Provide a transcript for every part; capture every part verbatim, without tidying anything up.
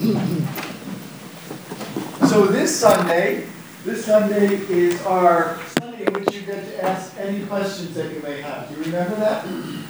So this Sunday, this Sunday is our Sunday in which you get to ask any questions that you may have. Do you remember that?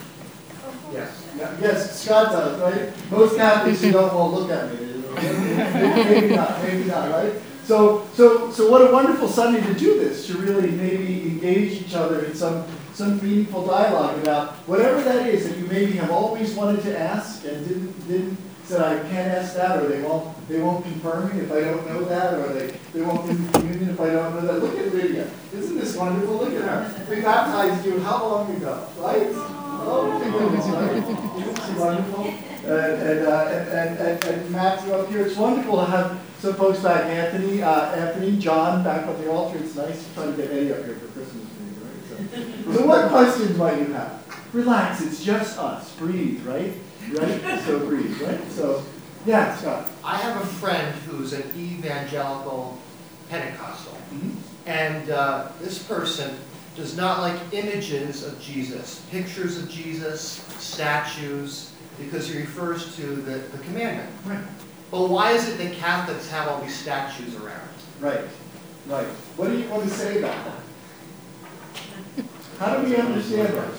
Yes. Yes, Scott does, right? Most Catholics who don't won't look at me. Maybe not, maybe not, right? So, so, so what a wonderful Sunday to do this, to really maybe engage each other in some, some meaningful dialogue about whatever that is that you maybe have always wanted to ask and didn't, didn't said I can't ask that, or they won't, they won't confirm me if I don't know that, or they, they won't give me communion if I don't know that. Look at Lydia. Isn't this wonderful? Look at her. We baptized you how long ago, right? Oh, my goodness, right? Isn't she wonderful? And, and, uh, and, and, and Matthew up here. It's wonderful to have some folks back. Anthony, uh, Anthony, John back on the altar. It's nice to try to get Eddie up here for Christmas meeting, right? So, so what questions might you have? Relax. It's just us. Breathe, right? Right? So breathe, right? So, yeah, Scott. I have a friend who's an evangelical Pentecostal, Mm-hmm. and uh, this person does not like images of Jesus, pictures of Jesus, statues, because he refers to the, the commandment. Right. But why is it that Catholics have all these statues around? Right. Right. What do you want to say about that? How do we understand that?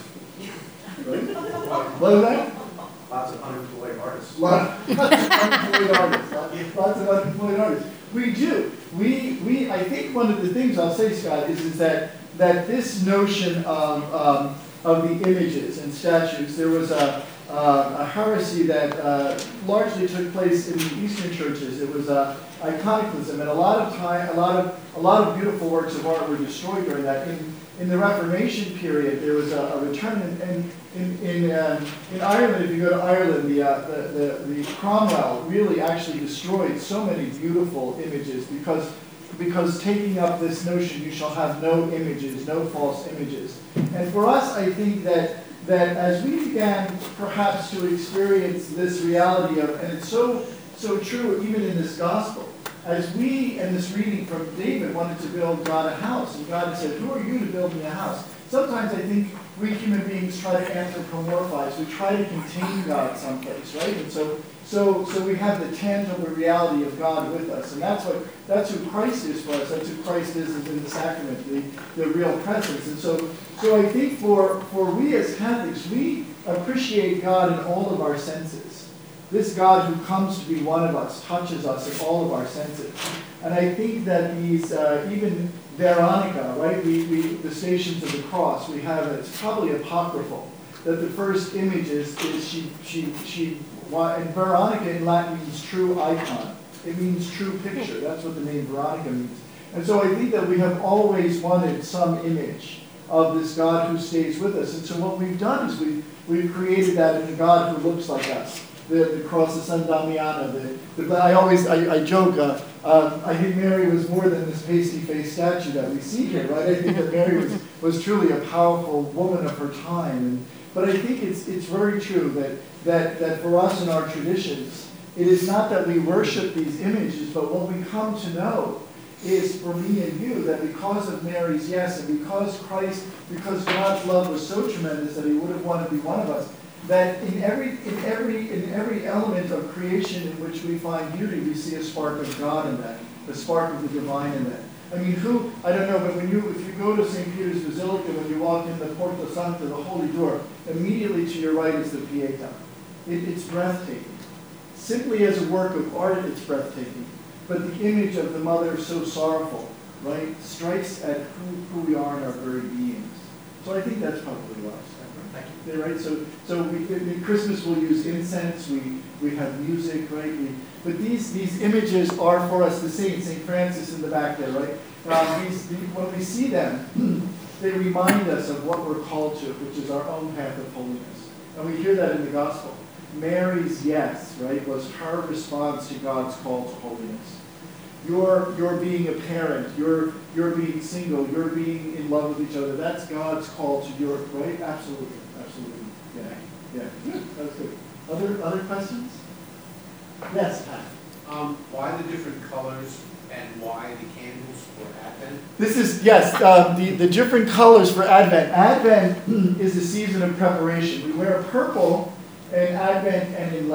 Right? What is that? Lots of unemployed artists. Lots, lots of unemployed artists. Lots, lots of unemployed artists. We do. We, we, I think one of the things I'll say, Scott, is, is that, that this notion of, um, of the images and statues, there was a, uh, a heresy that uh, largely took place in the Eastern churches. It was uh, iconoclasm, and a lot of time, a lot of, a lot of beautiful works of art were destroyed during that. In, in the Reformation period, there was a, a return, and in, in, in, um, in Ireland, if you go to Ireland, the, uh, the, the, the Cromwell really actually destroyed so many beautiful images because, because taking up this notion, you shall have no images, no false images. And for us, I think that, that as we began perhaps to experience this reality of, and it's so, so true even in this gospel, as we, in this reading from David, wanted to build God a house, and God said, who are you to build me a house? Sometimes I think we human beings try to anthropomorphize. We try to contain God someplace, right? And so, so, so we have the tangible reality of God with us, and that's what, that's who Christ is for us. That's who Christ is, is in the sacrament, the, the real presence. And so, so I think for, for we as Catholics, we appreciate God in all of our senses. This God who comes to be one of us touches us in all of our senses. And I think that these, uh, even Veronica, right, we, we, the Stations of the Cross, we have, it's probably apocryphal, that the first image is, is she, she, she, and Veronica in Latin means true icon. It means true picture. That's what the name Veronica means. And so I think that we have always wanted some image of this God who stays with us. And so what we've done is we've, we've created that in a God who looks like us. The, the cross of San Damiano. The, the, I always, I, I joke, uh, um, I think Mary was more than this pasty-faced statue that we see here, right? I think that Mary was, was truly a powerful woman of her time. And, but I think it's, it's very true that, that, that for us in our traditions, it is not that we worship these images, but what we come to know is for me and you that because of Mary's yes, and because Christ, because God's love was so tremendous that he would have wanted to be one of us, that in every, in every, in every element of creation in which we find beauty, we see a spark of God in that, the spark of the divine in that. I mean, who, I don't know, but when you, if you go to Saint Peter's Basilica, when you walk in the Porta Sancta, the holy door, immediately to your right is the Pietà. It, it's breathtaking. Simply as a work of art, it's breathtaking. But the image of the mother so sorrowful, right, strikes at who, who we are in our very beings. So I think that's probably why. Thank you. Right, so so we, in Christmas we'll use incense. We we have music, right? We, but these these images are for us the saints. Saint Francis in the back there, right? Um, these, the, when we see them, they remind us of what we're called to, which is our own path of holiness. And we hear that in the gospel. Mary's yes, right, was her response to God's call to holiness. Your, your being a parent, your, your being single, your being in love with each other, that's God's call to your, right? Absolutely, absolutely. Yeah, yeah, good, that's good. Other, other questions? Yes, Pat. Um, why the different colors and why the candles for Advent? This is, yes, um, the, the different colors for Advent. Advent is a season of preparation. We wear purple in Advent and in Lent.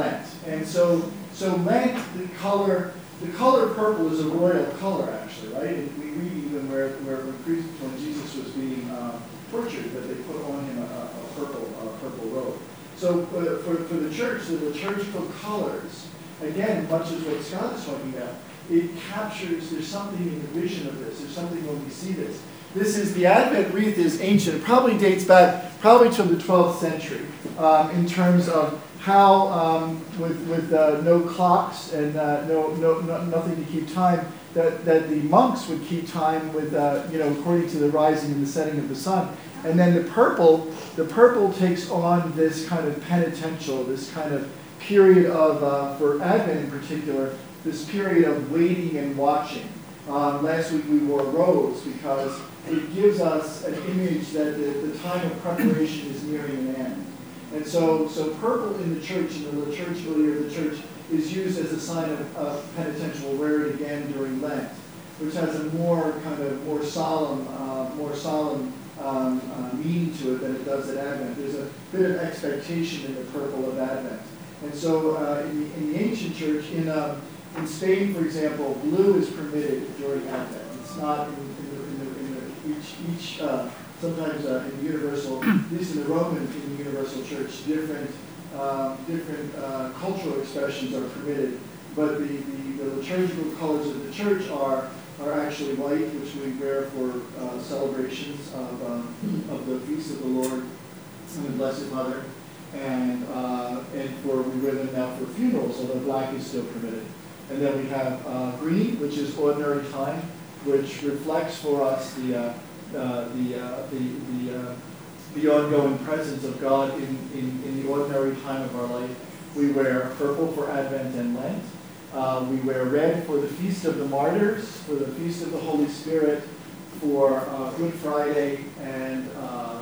And so, so Lent, the color, the color purple is a royal color, actually, right? And we read even where, where when, Christ, when Jesus was being uh, tortured, that they put on him a, a purple, a purple robe. So uh, for, for the church, the liturgical colors, again, much as what Scott is talking about, it captures, there's something in the vision of this, there's something when we see this. This is, the Advent wreath is ancient. It probably dates back probably to the twelfth century um, in terms of how, um, with, with uh, no clocks and uh, no, no, no, nothing to keep time, that, that the monks would keep time with, uh, you know, according to the rising and the setting of the sun. And then the purple, the purple takes on this kind of penitential, this kind of period of, uh, for Advent in particular, this period of waiting and watching. Um, last week we wore rose because it gives us an image that the, the time of preparation is nearing an end. And so, so purple in the church, in the liturgical year of the church, is used as a sign of uh, penitential. We'll wear it again during Lent, which has a more kind of more solemn, uh, more solemn um, uh, meaning to it than it does at Advent. There's a bit of expectation in the purple of Advent. And so, uh, in, the, in the ancient church, in um, in Spain, for example, blue is permitted during Advent. It's not in, in, the, in, the, in the, each, each uh, sometimes uh, in the universal, at least in the Roman, in the universal church, different uh, different uh, cultural expressions are permitted. But the, the, the liturgical colors of the church are are actually white, which we wear for uh, celebrations of, um, of the Feast of the Lord and the Blessed Mother. And, uh, and for, we wear them now for funerals, although black is still permitted. And then we have uh, green, which is ordinary time, which reflects for us the uh, uh, the uh, the the, uh, the ongoing presence of God in, in, in the ordinary time of our life. We wear purple for Advent and Lent. Uh, we wear red for the Feast of the Martyrs, for the Feast of the Holy Spirit, for uh, Good Friday and uh,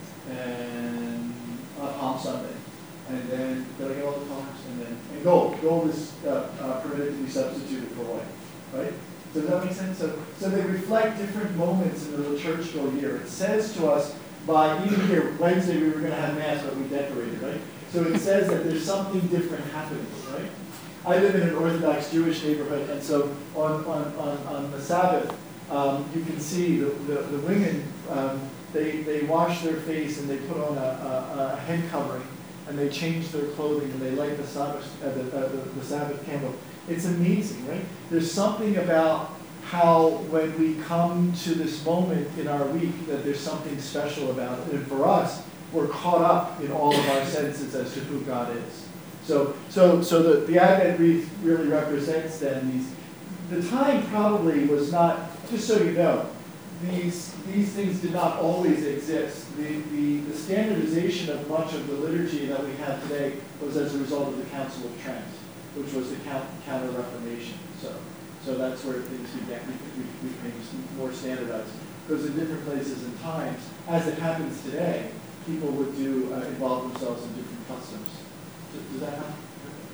and uh, Palm Sunday. And then, did I get all the colors? And then, and gold. Gold is uh, uh, permitted to be substituted for white, right? Does that make sense? So, so they reflect different moments in the liturgical year. It says to us, by even here, Wednesday we were going to have Mass, but we decorated, right? So it says that there's something different happening, right? I live in an Orthodox Jewish neighborhood, and so on, on, on, on the Sabbath, um, you can see the, the, the women, um, they, they wash their face and they put on a, a, a head covering, and they change their clothing, and they light the Sabbath, uh, the, uh, the, the Sabbath candle. It's amazing, right? There's something about how when we come to this moment in our week that there's something special about it. And for us, we're caught up in all of our senses as to who God is. So, so, so the, the Advent wreath really represents then these. The time probably was not, just so you know, these these things did not always exist. The, the, the standardization of much of the liturgy that we have today was as a result of the Council of Trent, which was the Counter-Reformation. So, so that's where things began, we became more standardized. Because in different places and times, as it happens today, people would do uh, involve themselves in different customs. Does, does that happen?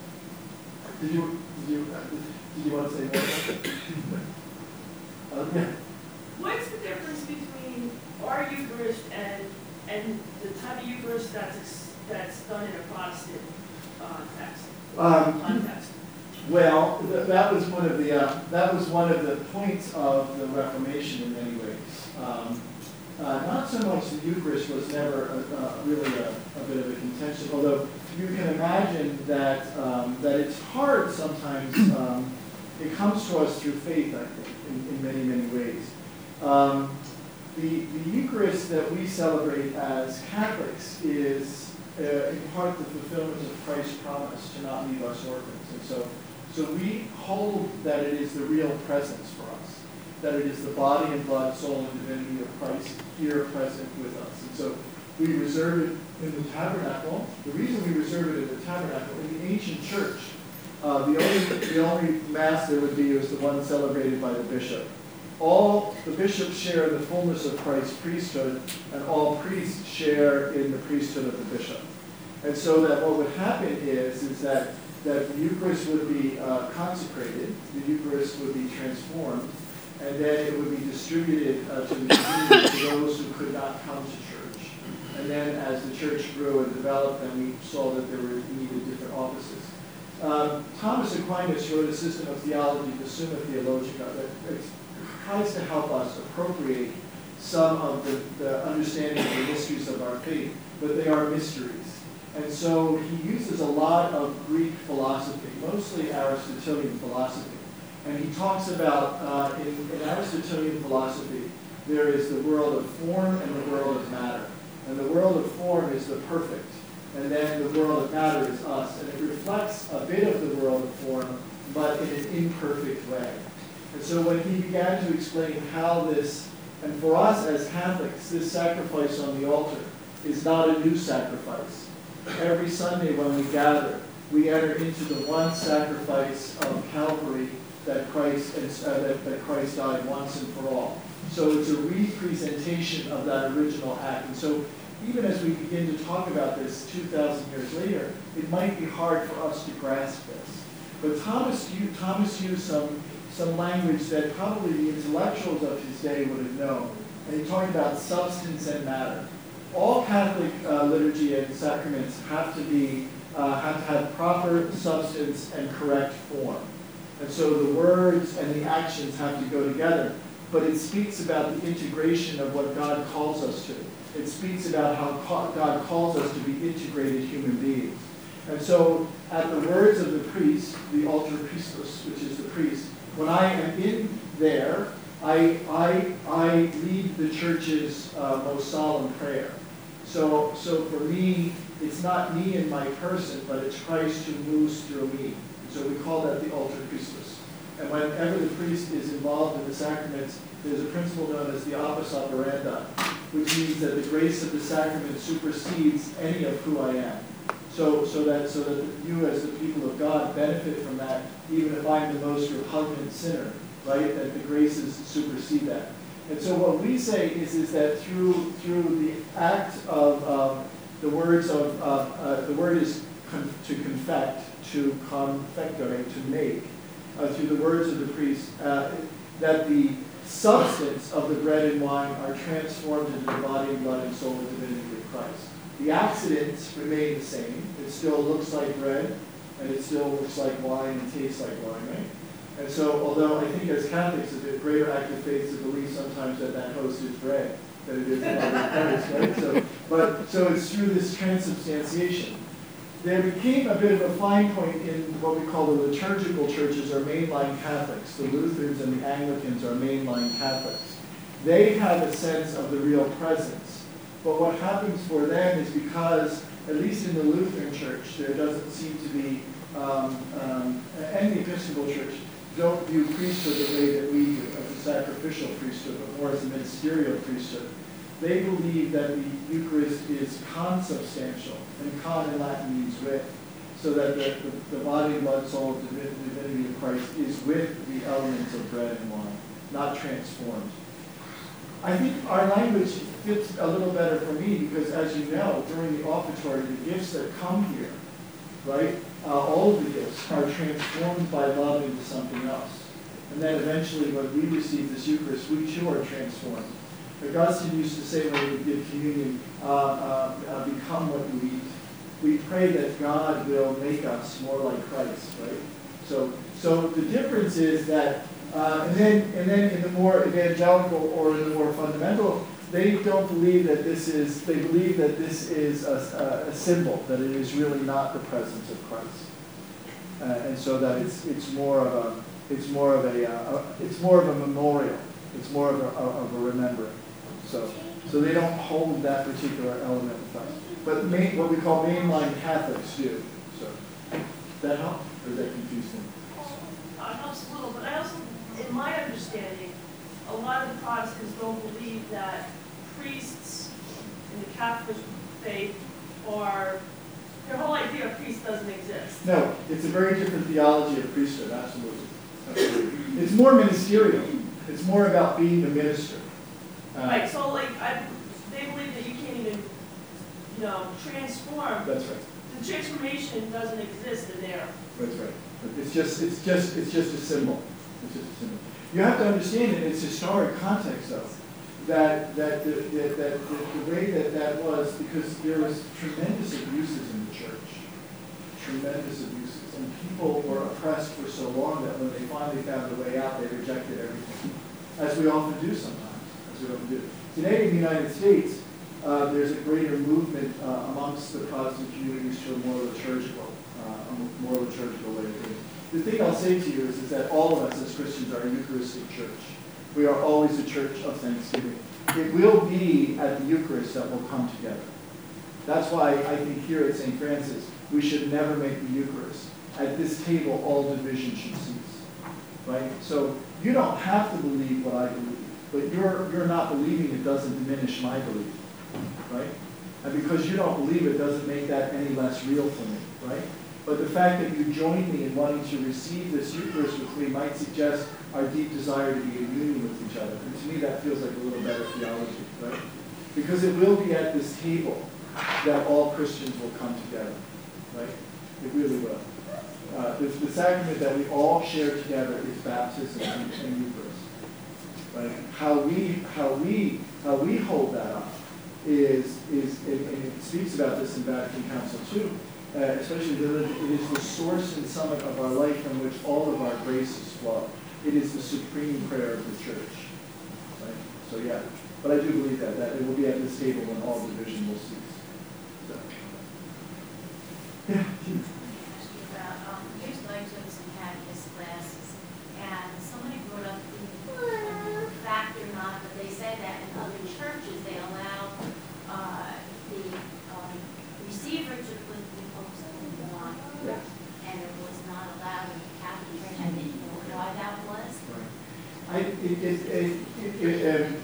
Did you did you uh, did you want to say more? uh, yeah. What's the difference between our Eucharist and and the type of Eucharist that's that's done in a Protestant uh, text Um, context? Well, th that was one of the uh, that was one of the points of the Reformation in many ways. Um, uh, not so much the Eucharist was never a, uh, really a, a bit of a contention, although you can imagine that um, that it's hard sometimes. Um, it comes to us through faith, I think, in, in many many ways. Um, the, the Eucharist that we celebrate as Catholics is uh, in part the fulfillment of Christ's promise to not leave us orphans. And so, so we hold that it is the real presence for us, that it is the body and blood, soul, and divinity of Christ here present with us. And so we reserve it in the tabernacle. The reason we reserve it in the tabernacle, in the ancient church, uh, the only the only Mass there would be was the one celebrated by the bishop. All the bishops share in the fullness of Christ's priesthood, and all priests share in the priesthood of the bishop. And so that what would happen is, is that, that the Eucharist would be uh, consecrated, the Eucharist would be transformed, and then it would be distributed uh, to the community, to those who could not come to church. And then as the church grew and developed, then we saw that there were needed different offices. Um, Thomas Aquinas wrote a system of theology, the Summa Theologica, that that tries to help us appropriate some of the, the understanding of the mysteries of our faith, but they are mysteries. And so he uses a lot of Greek philosophy, mostly Aristotelian philosophy. And he talks about, uh, in, in Aristotelian philosophy, there is the world of form and the world of matter. And the world of form is the perfect. And then the world of matter is us. And it reflects a bit of the world of form, but in an imperfect way. And so when he began to explain how this, and for us as Catholics, this sacrifice on the altar is not a new sacrifice. Every Sunday when we gather, we enter into the one sacrifice of Calvary that Christ, uh, that, that Christ died once and for all. So it's a representation of that original act. And so even as we begin to talk about this two thousand years later, it might be hard for us to grasp this. But Thomas, Thomas used some, some language that probably the intellectuals of his day would have known. And he talked about substance and matter. All Catholic uh, liturgy and sacraments have to be, uh, have to have proper substance and correct form. And so the words and the actions have to go together. But it speaks about the integration of what God calls us to. It speaks about how God calls us to be integrated human beings. And so at the words of the priest, the alter Christus, which is the priest, when I am in there, I, I, I lead the church's uh, most solemn prayer. So, so for me, it's not me and my person, but it's Christ who moves through me. So we call that the alter Christus. And whenever the priest is involved in the sacraments, there's a principle known as the opus operandi, which means that the grace of the sacrament supersedes any of who I am. So, so that so that you as the people of God benefit from that, even if I'm the most repugnant sinner, right? That the graces supersede that. And so what we say is, is that through through the act of um, the words of, uh, uh, the word is con to confect, to confectore, to make, uh, through the words of the priest, uh, that the substance of the bread and wine are transformed into the body and blood and soul and divinity of Christ. The accidents remain the same. It still looks like bread, and it still looks like wine and tastes like wine, right? And so, although I think as Catholics, it's a greater act of faith to believe sometimes that that host is bread than it is the body of Christ, right? So, but, so it's through this transubstantiation. There became a bit of a fine point in what we call the liturgical churches, or mainline Catholics. The Lutherans and the Anglicans are mainline Catholics. They have a sense of the real presence. But what happens for them is, because, at least in the Lutheran Church, there doesn't seem to be, um, um, and the Episcopal Church, don't view priesthood the way that we do, as a sacrificial priesthood, but more as a ministerial priesthood. They believe that the Eucharist is consubstantial, and con in Latin means with, so that the, the, the body, blood, soul, divinity of Christ is with the elements of bread and wine, not transformed. I think our language fits a little better for me because, as you know, during the offertory, the gifts that come here, right, uh, all of the gifts are transformed by love into something else. And then eventually when we receive this Eucharist, we too are transformed. Augustine used to say when we would give communion, uh, uh, uh, become what you eat. We pray that God will make us more like Christ, right? So, so the difference is that, uh, and then and then in the more evangelical or in the more fundamental, they don't believe that this is, they believe that this is a, a, a symbol, that it is really not the presence of Christ. Uh, and so that it's, it's more of a, it's more of a, uh, it's more of a memorial. It's more of a, of a remembering. So, so they don't hold that particular element with us. But main, what we call mainline Catholics do. So, that help? Or is that confusing? Uh, it helps a little, but I also, in my understanding, a lot of the Protestants don't believe that priests in the Catholic faith are, their whole idea of priest doesn't exist. No, it's a very different theology of priesthood, absolutely. absolutely. It's more ministerial. It's more about being the minister. Uh, Right, so like, I, they believe that you can't even, you know, transform. That's right. The transformation doesn't exist in there. That's right. It's just, it's just, it's just a symbol. It's just a symbol. You have to understand in its historic context, though, that that the, that, that the, the way that that was, because there was tremendous abuses in the church, tremendous abuses. and people were oppressed for so long that when they finally found a way out, they rejected everything, as we often do sometimes, as we often do. Today in the United States, uh, there's a greater movement uh, amongst the Protestant communities to a more liturgical, uh, a more liturgical way of thinking. The thing I'll say to you is, is that all of us as Christians are a Eucharistic church. We are always a church of thanksgiving. It will be at the Eucharist that we'll come together. That's why I think here at Saint Francis, we should never make the Eucharist. At this table, all division should cease. Right? So you don't have to believe what I believe, but you're, you're not believing it doesn't diminish my belief. Right? And because you don't believe it doesn't make that any less real for me. Right? But the fact that you join me in wanting to receive this Eucharist with me might suggest our deep desire to be in union with each other. And to me, that feels like a little better theology, right? Because it will be at this table that all Christians will come together, right? It really will. Uh, the, the sacrament that we all share together is baptism and, and Eucharist, right? How we, how we, how we hold that up is, is and, and it speaks about this in Vatican Council too. Uh, especially that it is the source and summit of our life from which all of our graces flow. It is the supreme prayer of the church. Right? So yeah, but I do believe that, that it will be at this table when all division will cease. So. Yeah. Um, years ago I took some catechist classes, and somebody brought up the fact or not, but they said that in other churches they allow uh, the um, receiver to put the popes on, Yes. and it was not allowed in the Catholic Church. I didn't know why that was. Right. I, it, it, it, it, um,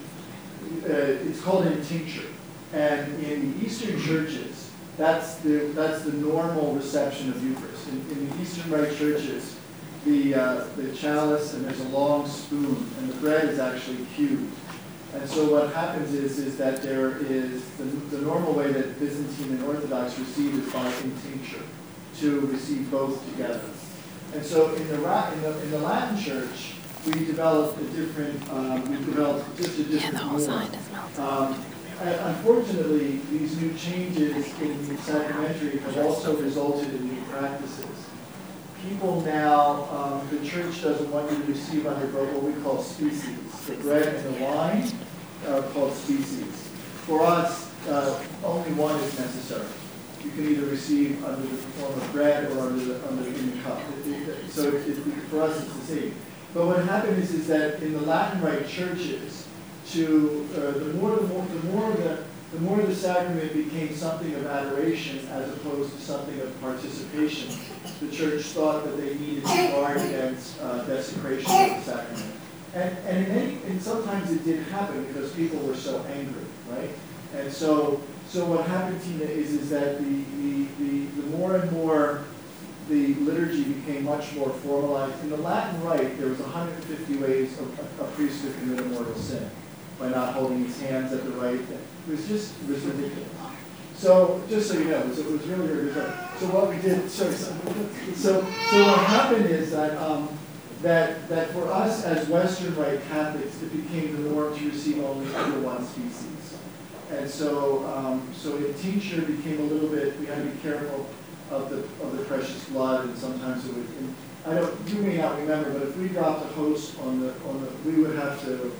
uh, it's called a tincture, and in the Eastern churches, that's the that's the normal reception of Eucharist. In, in the Eastern Rite churches, the uh, the chalice and there's a long spoon, and the bread is actually cubed. And so what happens is, is that there is, the, the normal way that Byzantine and Orthodox receive is by tincture, to receive both together. And so in the, in the, in the Latin Church, we developed a different, um, we developed just a different Yeah, the whole form. sign is melted. Um, and unfortunately, these new changes in the sacramentary have also resulted in new practices. People now, um, the church doesn't want you to receive under what we call species. The bread and the wine are called species. For us, uh, only one is necessary. You can either receive under the form of bread or under the, under in the cup. It, it, so it, it, for us, it's the same. But what happened is, is that in the Latin Rite churches, to uh, the more the more the more the the more the sacrament became something of adoration as opposed to something of participation, the church thought that they needed to guard against uh, desecration of the sacrament. And, and, in any, and sometimes it did happen because people were so angry, right? And so, so what happened, Tina, is, is that the, the, the, the more and more the liturgy became much more formalized. In the Latin Rite, there was one hundred fifty ways of, a, a priest could commit a mortal sin by not holding his hands at the right. It was just, it was ridiculous. So, just so you know, it was, it was really, really good. So what we did, so, so, so what happened is that, um, that, that for us as Western Rite Catholics, it became the norm to receive only under one species. And so, um, so in tincture became a little bit, we had to be careful of the, of the precious blood, and sometimes it would, and I don't, you may not remember, but if we dropped a host on the, on the, we would have to,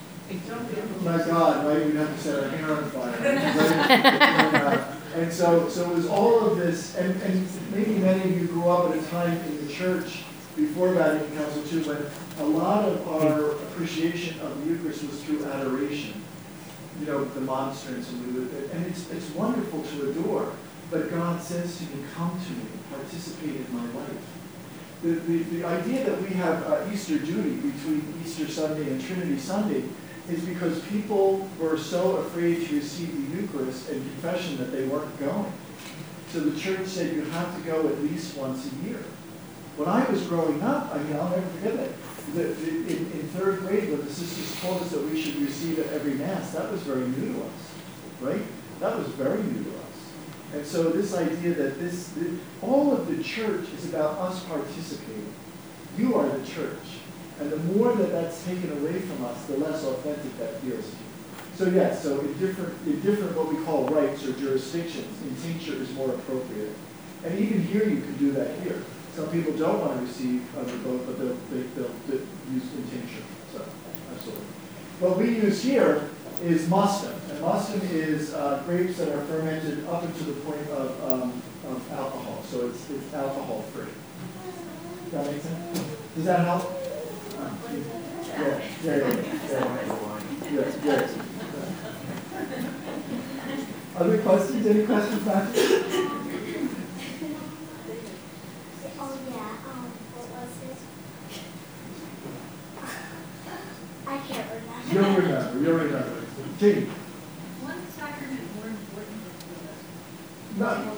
my God, right? We'd have to set our hair on fire. Right? and, uh, and so, so it was all of this, and, and maybe many of you grew up at a time in the church before Vatican Council two, when a lot of our appreciation of the Eucharist was through adoration. You know, the monstrance, and we would, and it's it's wonderful to adore. But God says to me, "Come to me, participate in my life." The the, the idea that we have uh, Easter duty between Easter Sunday and Trinity Sunday is because people were so afraid to receive the Eucharist and confession that they weren't going. So the church said you have to go at least once a year. When I was growing up, I mean, I'll never forget that. The, the, in, in third grade, when the sisters told us that we should receive it every Mass, that was very new to us, right? That was very new to us. And so this idea that this, this all of the church is about us participating. You are the church. And the more that that's taken away from us, the less authentic that feels. So yes, so in different, in different what we call rites or jurisdictions, in tincture is more appropriate. And even here you can do that here. Some people don't want to receive of the both, but they'll, they, they'll, they'll use in tincture. So, absolutely. What we use here is muscum. And muscum is uh, grapes that are fermented up until the point of, um, of alcohol. So it's, it's alcohol free. Does that make sense? Does that help? Yeah, yeah, yeah. yeah. yeah, yeah. Other questions? Any questions, Matthew? Oh yeah, um, what was it? I can't remember. You'll remember, you'll remember. Katie? One sacrament more important than the other?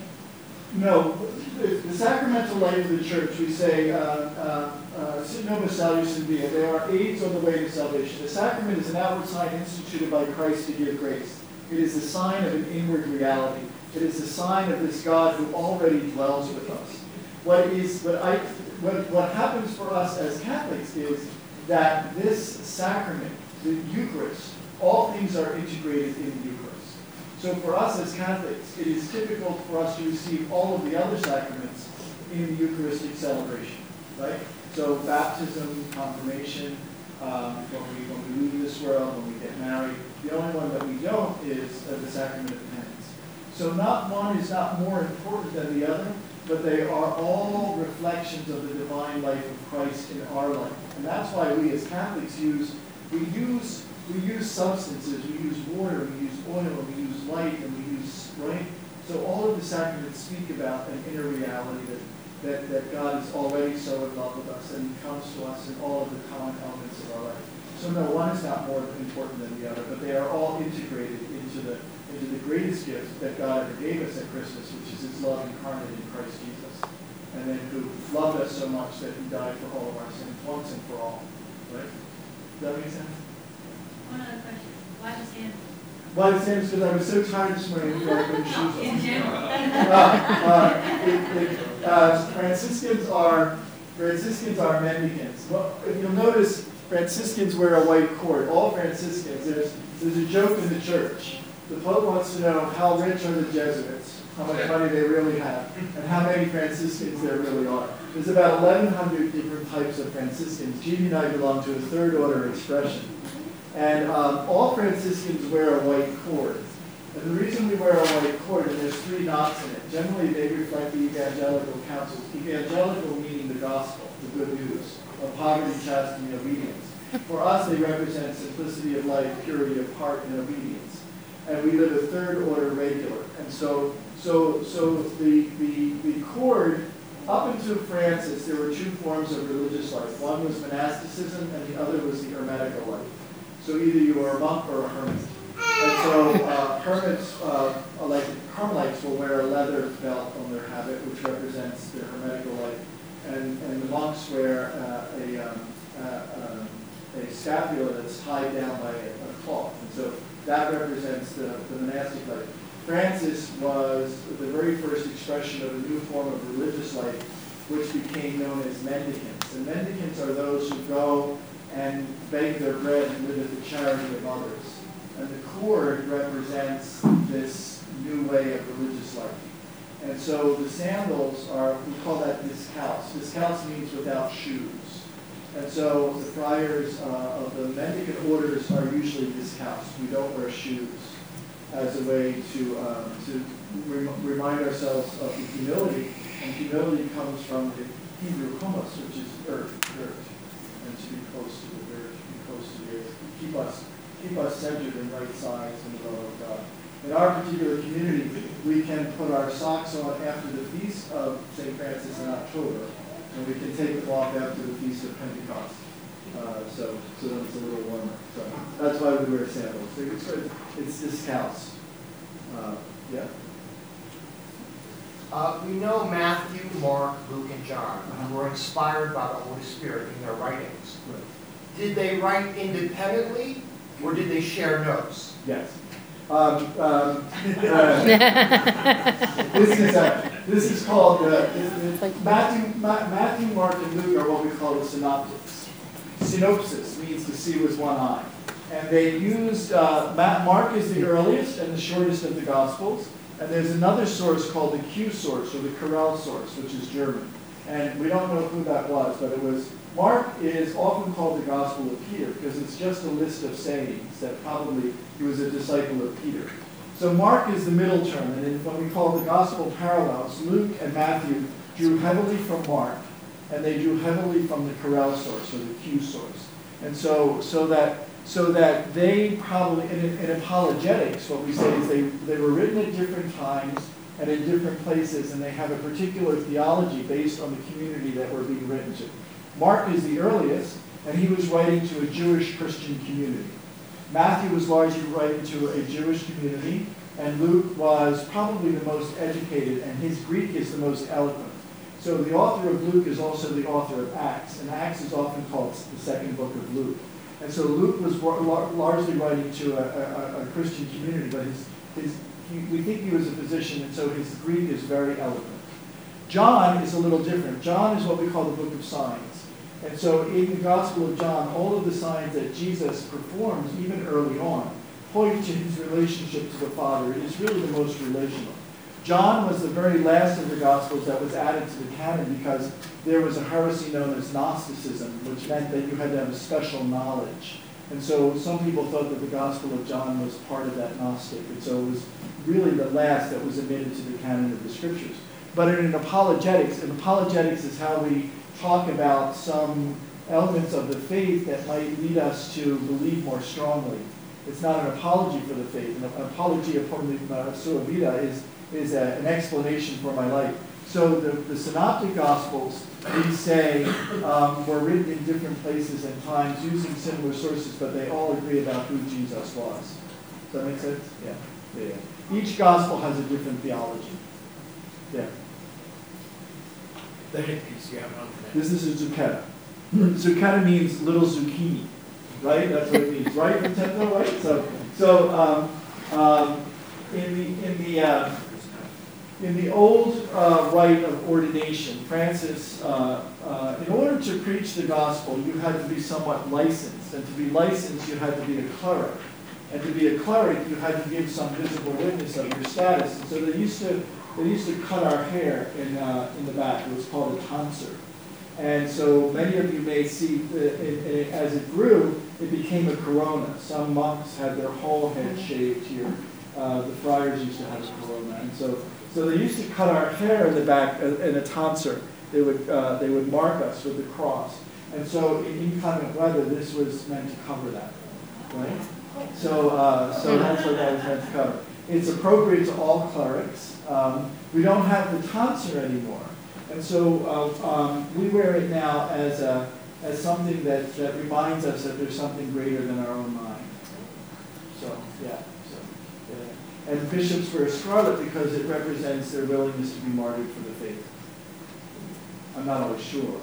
No, no. The, the sacramental life of the church, we say, uh, uh, uh, sit nobis salus in via. They are aids on the way to salvation. The sacrament is an outward sign instituted by Christ to give grace. It is a sign of an inward reality. It is a sign of this God who already dwells with us. What is what I what, what happens for us as Catholics is that this sacrament, the Eucharist, all things are integrated in the Eucharist. So for us as Catholics, it is typical for us to receive all of the other sacraments in the Eucharistic celebration, right? So baptism, confirmation, um, when we when we leave this world, when we get married. The only one that we don't is uh, the sacrament of penance. So not one is not more important than the other, but they are all reflections of the divine life of Christ in our life. And that's why we as Catholics use, we use, we use substances, we use water, we use oil, we use light, and we use, right? So all of the sacraments speak about an inner reality that, that, that God is already so in love with us, and He comes to us in all of the common elements of our life. So no, one is not more important than the other, but they are all integrated into the into the greatest gift that God ever gave us at Christmas, which is His love incarnate in Christ Jesus, and then who loved us so much that He died for all of our sins once and for all. Right? Does that make sense? One other question. Why the sandals? Why the sandals? Because I was so tired this morning, I put my shoes on. In general. uh, uh, it, it, uh, Franciscans are Franciscans are mendicants. Well, if you'll notice, Franciscans wear a white cord. All Franciscans. There's there's a joke in the church. The Pope wants to know how rich are the Jesuits, how much money they really have, and how many Franciscans there really are. There's about eleven hundred different types of Franciscans. Judy and I belong to a third order expression. And um, all Franciscans wear a white cord. And the reason we wear a white cord, and there's three knots in it, generally they reflect the evangelical counsels. Evangelical meaning the gospel, the good news, of poverty, chastity, and obedience. For us, they represent simplicity of life, purity of heart, and obedience. And we live a third order regular. And so so so the the the cord, up until Francis, there were two forms of religious life. One was monasticism and the other was the hermetical life. So either you were a monk or a hermit. And so uh, hermits, uh, like Carmelites, will wear a leather belt on their habit, which represents their hermetical life. And, and the monks wear uh, a, um, uh, uh, a scapula that's tied down by a, a cloth. And so that represents the, the monastic life. Francis was the very first expression of a new form of religious life, which became known as mendicants. And mendicants are those who go and beg their bread and live at the charity of others. And the cord represents this new way of religious life. And so the sandals are, we call that discalce. Discalce means without shoes. And so the friars uh, of the mendicant orders are usually discalced. We don't wear shoes as a way to, um, to re remind ourselves of the humility. And humility comes from the Hebrew humus, which is earth, dirt. And to be close to the dirt, to be close to the earth, keep us, keep us centered in right size in the love of God. In our particular community, we can put our socks on after the feast of Saint Francis in October, and we can take them off after the feast of Pentecost. Uh, so, so that it's a little warmer. So that's why we wear sandals. So it's good. It's discalce. Uh, yeah. Uh, we know Matthew, Mark, Luke, and John were inspired by the Holy Spirit in their writings. Right. Did they write independently, or did they share notes? Yes. Um, um, uh, this is uh, this is called uh, this, this, Matthew, Ma Matthew, Mark, and Luke are what we call the synoptics. Synopsis means to see with one eye, and they used uh, Mark is the earliest and the shortest of the Gospels, and there's another source called the Q source or the Carrel source, which is German. And we don't know who that was, but it was, Mark is often called the Gospel of Peter because it's just a list of sayings that probably he was a disciple of Peter. So Mark is the middle term, and in what we call the Gospel parallels, Luke and Matthew drew heavily from Mark, and they drew heavily from the Carrel source, or the Q source. And so, so that so that they probably, in, in apologetics, what we say is they, they were written at different times and in different places, and they have a particular theology based on the community that we're being written to. Mark is the earliest, and he was writing to a Jewish Christian community. Matthew was largely writing to a Jewish community, and Luke was probably the most educated, and his Greek is the most eloquent. So the author of Luke is also the author of Acts, and Acts is often called the second book of Luke. And so Luke was largely writing to a, a, a Christian community, but his, his, he, we think he was a physician, and so his Greek is very eloquent. John is a little different. John is what we call the book of signs. And so in the Gospel of John, all of the signs that Jesus performs, even early on, point to his relationship to the Father. It is really the most relational. John was the very last of the Gospels that was added to the canon because there was a heresy known as Gnosticism, which meant that you had to have a special knowledge. And so some people thought that the Gospel of John was part of that Gnostic. And so it was really the last that was admitted to the canon of the Scriptures. But in apologetics, and apologetics is how we talk about some elements of the faith that might lead us to believe more strongly. It's not an apology for the faith. An apologia por mi sua vida is is a, an explanation for my life. So the, the Synoptic Gospels, we say, um, were written in different places and times using similar sources, but they all agree about who Jesus was. Does that make sense? Yeah. Yeah, yeah. Each Gospel has a different theology. Yeah. The hit piece you have on for that. This is a zucchetta. Zucchetta means little zucchini, right? That's what it means, right, Vincenzo? Right? So, so um, um, in the in the uh, In the old uh, rite of ordination, Francis, uh, uh, in order to preach the gospel, you had to be somewhat licensed. And to be licensed, you had to be a cleric. And to be a cleric, you had to give some visible witness of your status. And so they used to, they used to cut our hair in, uh, in the back. It was called a tonsure. And so many of you may see, that it, it, as it grew, it became a corona. Some monks had their whole head shaved here. Uh, the friars used to have a corona. And so So they used to cut our hair in the back in a tonsure. They would uh, they would mark us with the cross. And so in inclement weather, this was meant to cover that, right? So uh, so that's what that was meant to cover. It's appropriate to all clerics. Um, we don't have the tonsure anymore, and so uh, um, we wear it now as a as something that, that reminds us that there's something greater than our own mind. So yeah. And bishops wear scarlet because it represents their willingness to be martyred for the faith. I'm not always sure.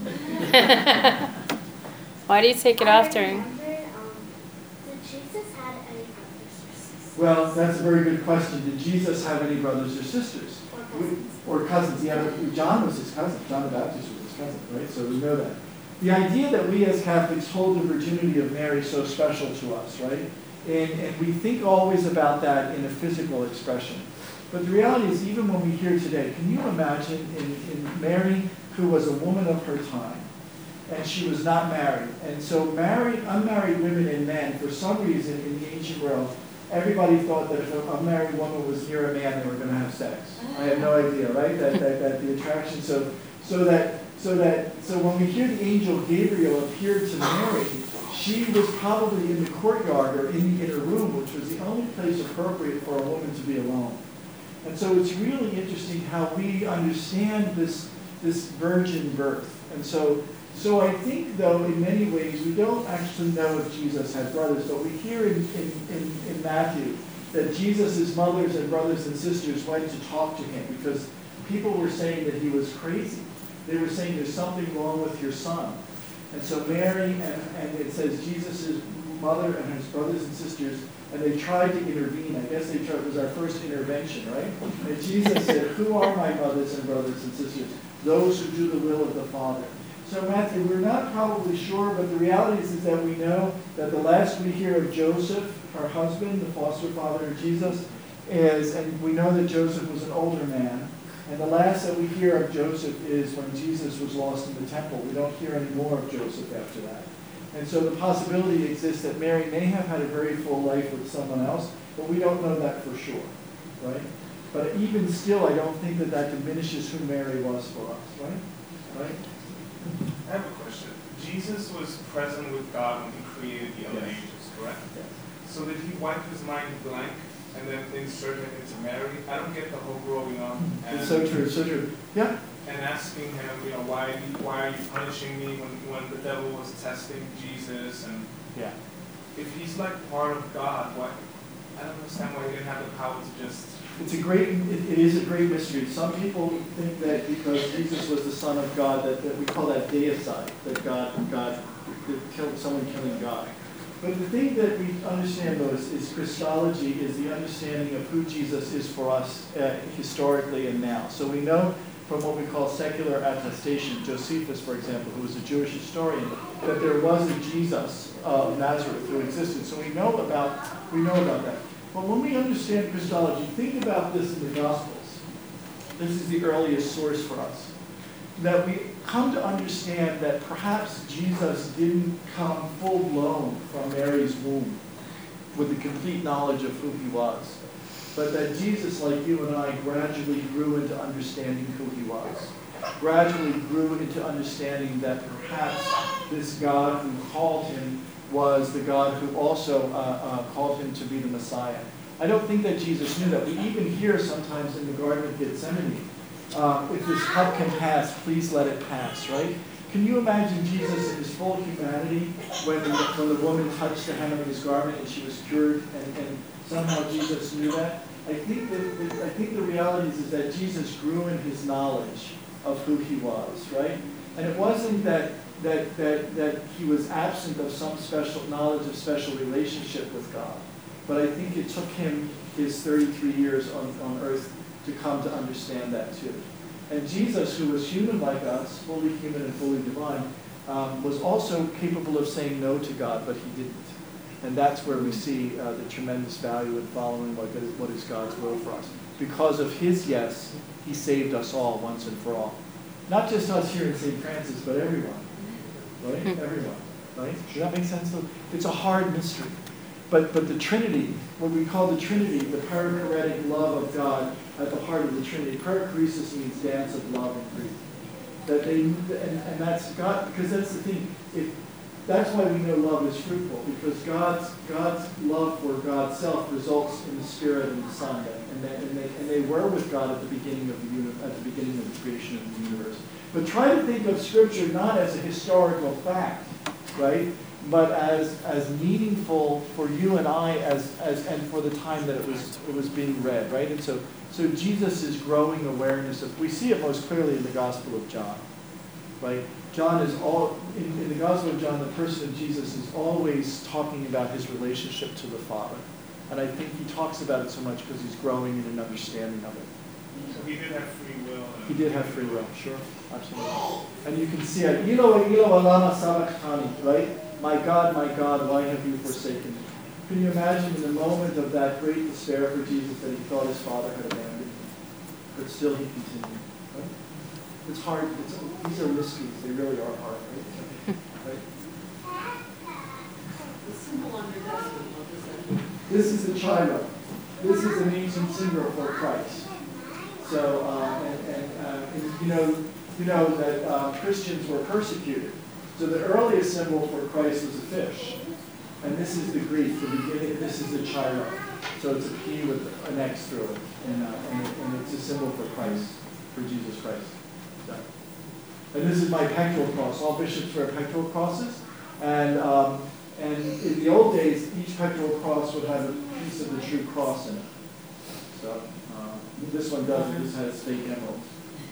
Why do you take it off during? I wonder, um, did Jesus have any brothers or sisters? Well, that's a very good question. Did Jesus have any brothers or sisters? Or cousins? Or cousins. Yeah, but John was his cousin. John the Baptist was his cousin, right? So we know that. The idea that we as Catholics hold the virginity of Mary so special to us, right? And, and we think always about that in a physical expression. But the reality is, even when we hear today, can you imagine in, in Mary, who was a woman of her time, and she was not married. And so married, unmarried women and men, for some reason in the ancient world, everybody thought that if an unmarried woman was near a man, they were going to have sex. I have no idea, right? That, that, that the attraction, so, so that, so that, so when we hear the angel Gabriel appeared to Mary, she was probably in the courtyard or in the inner room, which was the only place appropriate for a woman to be alone. And so it's really interesting how we understand this, this virgin birth. And so, so I think, though, in many ways, we don't actually know if Jesus had brothers, but we hear in, in, in, in Matthew that Jesus' mothers and brothers and sisters went to talk to him because people were saying that he was crazy. They were saying there's something wrong with your son. And so Mary, and, and it says Jesus' mother and his brothers and sisters, and they tried to intervene. I guess they tried, it was our first intervention, right? And Jesus said, who are my mothers and brothers and sisters? Those who do the will of the Father. So Matthew, we're not probably sure, but the reality is, is that we know that the last we hear of Joseph, her husband, the foster father of Jesus, is, and we know that Joseph was an older man, And the last that we hear of Joseph is when Jesus was lost in the temple. We don't hear any more of Joseph after that. And so the possibility exists that Mary may have had a very full life with someone else, but we don't know that for sure, right? But even still, I don't think that that diminishes who Mary was for us, right? Right? I have a question. Jesus was present with God when he created the other Yes. angels, correct? Yes. So did he wipe his mind blank and then insert it into Mary? I don't get the whole growing up and, It's so true, so true. Yeah. and asking him, you know, why why are you punishing me when, when the devil was testing Jesus? And Yeah. if he's like part of God, why? I don't understand why he didn't have the power to just. It's a great, it, it is a great mystery. Some people think that because Jesus was the Son of God, that, that we call that deicide, that God, God, that killed someone killing God. But the thing that we understand, though, is, is Christology is the understanding of who Jesus is for us uh, historically and now. So we know from what we call secular attestation, Josephus, for example, who was a Jewish historian, that there was a Jesus of Nazareth who existed. So we know about, we know about that. But when we understand Christology, think about this in the Gospels. This is the earliest source for us. That we come to understand that perhaps Jesus didn't come full-blown from Mary's womb with the complete knowledge of who he was, but that Jesus, like you and I, gradually grew into understanding who he was, gradually grew into understanding that perhaps this God who called him was the God who also uh, uh, called him to be the Messiah. I don't think that Jesus knew that. We even hear sometimes in the Garden of Gethsemane, uh, if this cup can pass, please let it pass, right? Can you imagine Jesus in his full humanity when the, when the woman touched the hem of his garment and she was cured, and, and somehow Jesus knew that? I think that the, I think the reality is, is that Jesus grew in his knowledge of who he was, right? And it wasn't that That, that, that he was absent of some special knowledge of special relationship with God. But I think it took him his thirty-three years on, on earth to come to understand that too. And Jesus, who was human like us, fully human and fully divine, um, was also capable of saying no to God, but he didn't. And that's where we see uh, the tremendous value in following what is, what is God's will for us. Because of his yes, he saved us all once and for all. Not just us here in Saint Francis, but everyone. Right? Everyone. Right? Does that make sense? It's a hard mystery. But but the Trinity, what we call the Trinity, the perichoretic love of God at the heart of the Trinity. Perichoresis means dance of love and grief. That they and, and that's God, because that's the thing. If that's why we know love is fruitful, because God's God's love for God's self results in the Spirit and the Son, and they, and they and they were with God at the beginning of the uni- at the beginning of the creation of the universe. But try to think of Scripture not as a historical fact, right? But as as meaningful for you and I, as as and for the time that it was it was being read, right? And so so Jesus is growing awareness of. We see it most clearly in the Gospel of John, right? John is all in, in the Gospel of John. The person of Jesus is always talking about his relationship to the Father, and I think he talks about it so much because he's growing in an understanding of it. So he did have free will. He did have free will, sure, absolutely. And you can see it, Elo, Elo, lama sabachthani, right? My God, my God, why have you forsaken me? Can you imagine in the moment of that great despair for Jesus that he thought his Father had abandoned him, but still he continued, right? It's hard, it's, these are mysteries, they really are hard, right? right? The symbol under that, what does that mean? This is the child. This is an ancient symbol for Christ. So, uh, and, and, uh, and you know, you know that uh, Christians were persecuted. So the earliest symbol for Christ was a fish, and this is the Greek. The beginning. This is the chiron. So it's a P with an X through it, and, uh, and, and it's a symbol for Christ, for Jesus Christ. So, and this is my pectoral cross. All bishops wear pectoral crosses, and um, and in the old days, each pectoral cross would have a piece of the true cross in it. So. This one doesn't. This has fake emeralds.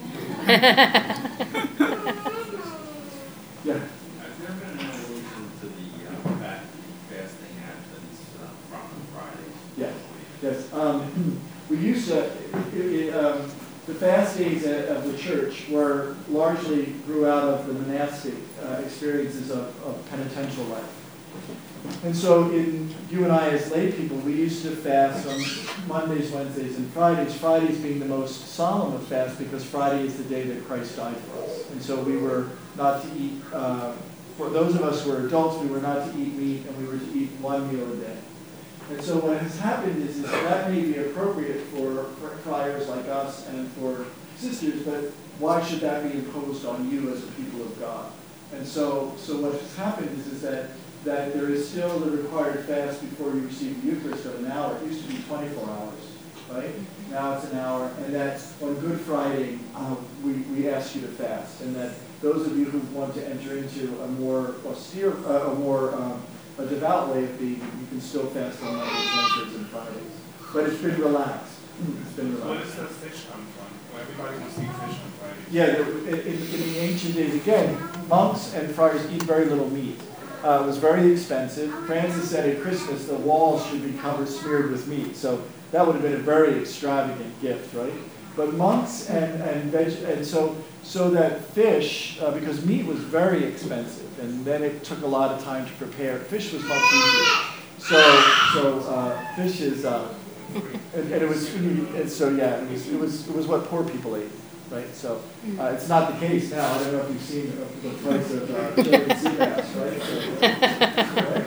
Yeah. Has there been an evolution to the uh, fast, fasting absence uh, from Fridays? Yes. Yes. Um, we used to. It, it, um, the fast days of the church were largely grew out of the monastic uh, experiences of, of penitential life. And so in, you and I as lay people, we used to fast on Mondays, Wednesdays, and Fridays. Fridays being the most solemn of fasts because Friday is the day that Christ died for us. And so we were not to eat, uh, for those of us who were adults, we were not to eat meat, and we were to eat one meal a day. And so what has happened is, is that may be appropriate for, for friars like us and for sisters, but why should that be imposed on you as a people of God? And so, so what has happened is, is that, that there is still the required fast before you receive the Eucharist of an hour. It used to be twenty-four hours, right? Now it's an hour, and that on Good Friday, uh, we, we ask you to fast, and that those of you who want to enter into a more austere, uh, a more um, a devout way of being, you can still fast on Mondays, Wednesdays, and Fridays. But it's been relaxed. It's been Where relaxed. does the fish come from? Well, everybody wants to eat fish on Friday. Yeah, there, in, in in the ancient days, again, monks and friars eat very little meat. Uh, it was very expensive. Francis said at Christmas the walls should be covered, smeared with meat. So that would have been a very extravagant gift, right? But monks and and veg and so so that fish, uh, because meat was very expensive, and then it took a lot of time to prepare. Fish was much easier. So so uh, fish is, uh, and, and it was and so yeah, it was it was it was what poor people ate. Right, so uh, it's not the case now. I don't know if you've seen the, the price of uh, chili and sea bass, right? So, right?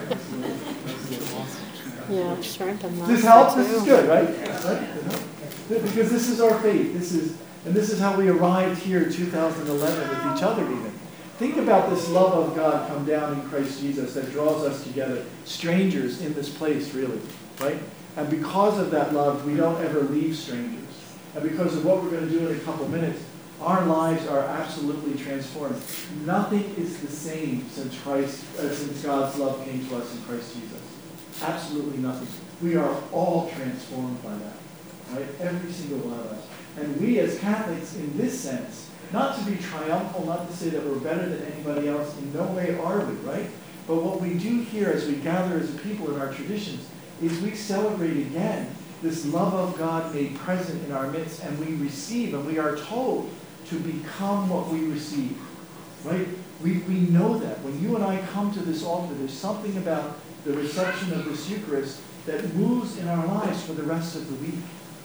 Yeah, shrimp and This lobster helps. This is too. good, right? Right? Because this is our faith. This is, and this is how we arrived here in two thousand eleven with each other. Even think about this love of God come down in Christ Jesus that draws us together, strangers in this place, really, right? And because of that love, we don't ever leave strangers. And because of what we're going to do in a couple minutes, our lives are absolutely transformed. Nothing is the same since Christ, uh, since God's love came to us in Christ Jesus. Absolutely nothing. We are all transformed by that, right? Every single one of us. And we as Catholics, in this sense, not to be triumphal, not to say that we're better than anybody else, in no way are we, right? But what we do here as we gather as a people in our traditions is we celebrate again this love of God made present in our midst, and we receive, and we are told to become what we receive, right? We, we know that. When you and I come to this altar, there's something about the reception of this Eucharist that moves in our lives for the rest of the week.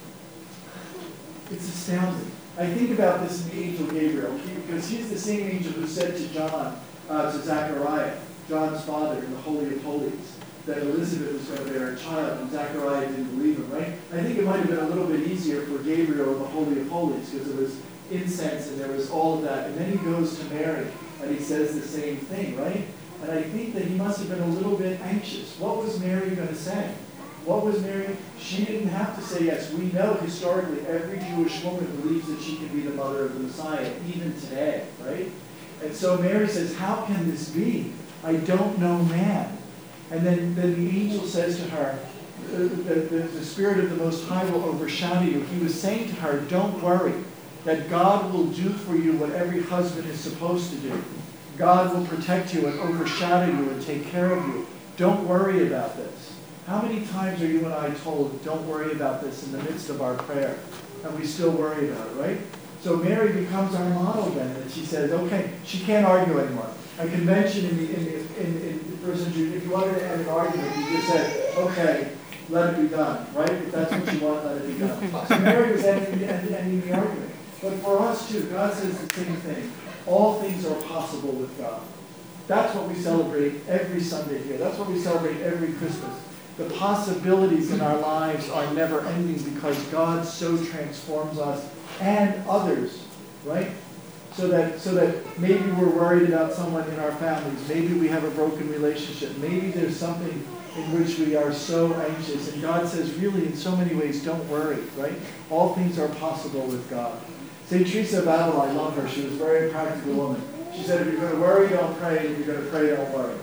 It's astounding. I think about this in the angel Gabriel, because he's the same angel who said to John, uh, to Zechariah, John's father in the Holy of Holies, that Elizabeth was going to bear a child, and Zechariah didn't believe him, right? I think it might have been a little bit easier for Gabriel in the Holy of Holies, because there was incense and there was all of that. And then he goes to Mary, and he says the same thing, right? And I think that he must have been a little bit anxious. What was Mary going to say? What was Mary? She didn't have to say yes. We know historically every Jewish woman believes that she can be the mother of the Messiah, even today, right? And so Mary says, how can this be? I don't know man. And then, then the angel says to her, the, the, the Spirit of the Most High will overshadow you. He was saying to her, don't worry, that God will do for you what every husband is supposed to do. God will protect you and overshadow you and take care of you. Don't worry about this. How many times are you and I told, don't worry about this in the midst of our prayer? And we still worry about it, right? So Mary becomes our model then, and she says, okay, she can't argue anymore. A convention in the in the, in, in the first century, if you wanted to end an argument, you just said, okay, let it be done, right? If that's what you want, let it be done. So Mary was ending, ending, ending the argument. But for us too, God says the same thing. All things are possible with God. That's what we celebrate every Sunday here. That's what we celebrate every Christmas. The possibilities in our lives are never ending because God so transforms us and others, right? So that, so that maybe we're worried about someone in our families. Maybe we have a broken relationship. Maybe there's something in which we are so anxious. And God says, really, in so many ways, don't worry, right? All things are possible with God. Saint Teresa of Avila, I love her. She was a very practical woman. She said, if you're going to worry, don't pray. If you're going to pray, don't worry.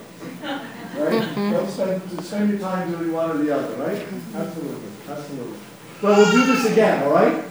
Right? Don't spend, spend your time doing one or the other, right? Absolutely. Absolutely. Well, we'll do this again, all right?